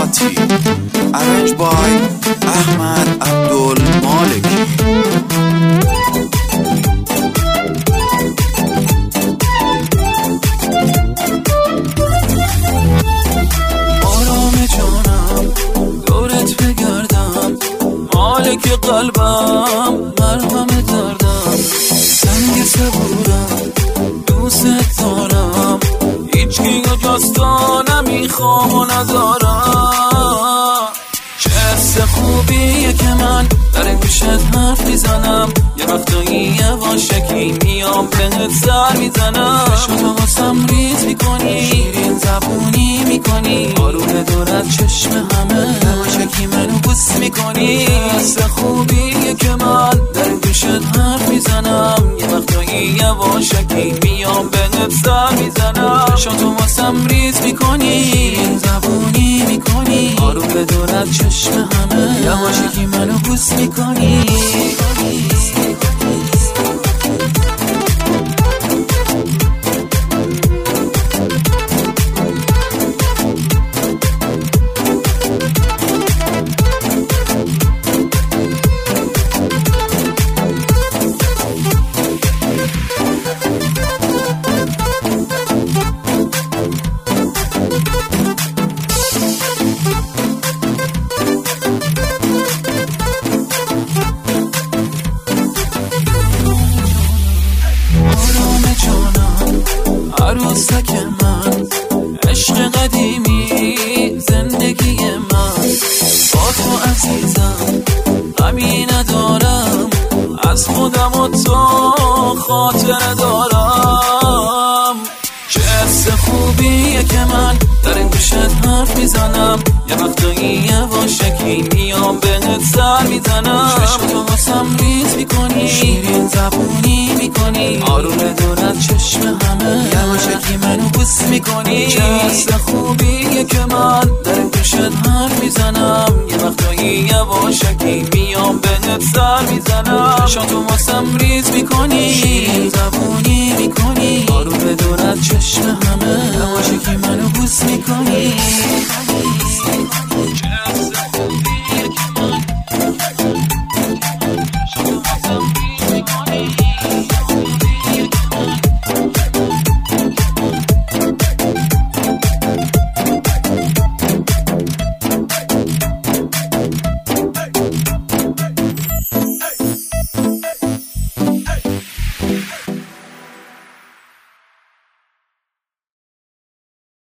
Party arranged by Ahmad Abdul Maliki. آرام جانم دورت بگردم، مالک قلبم مرهم دردم، سنگ صبورم دوست دارم، هیچکی جستا نمیخوام و ندارم. چه حس خوبیه که من در گوشت حرف میزنم، یه وقتایی یواشکی میام بهت سر میزنم، شما واسم ریز میکنی، شیرین زبونی میکنی، آروم دورت چشم همه یواشکی منو بوس میکنی. حس خوبیه که من در گوشت حرف میزنم، یه وقتایی یواشکی میام بهت سر میزنم، شما واسم ریز میکنی، شیرین زبونی میکنی، آروم دورت چشم همه یواشکی منو بوس میکنی. عروسک من، عشق قدیمی زندگی من، با تو عزیزم غمی ندارم، از خودم و تو خاطر دارم. چه حس خوبیه که من در این گوشت حرف میزنم، یه وقتایی یواشکی میام بهت سر میزنم، چشم واسم ریز میکنی، شیرین زبونی میکنی، آروم دورت چشم همه یواشکی منو بوس میکنی. چه حس خوبیه که من در این گوشت حرف میزنم، یه وقتایی یواشکی میام بهت سر میزنم، شاتو واسم ریز میکنی، شیرین زبونی میکنی، آروم دورت چشم همه یواشکی منو بوس میکنی.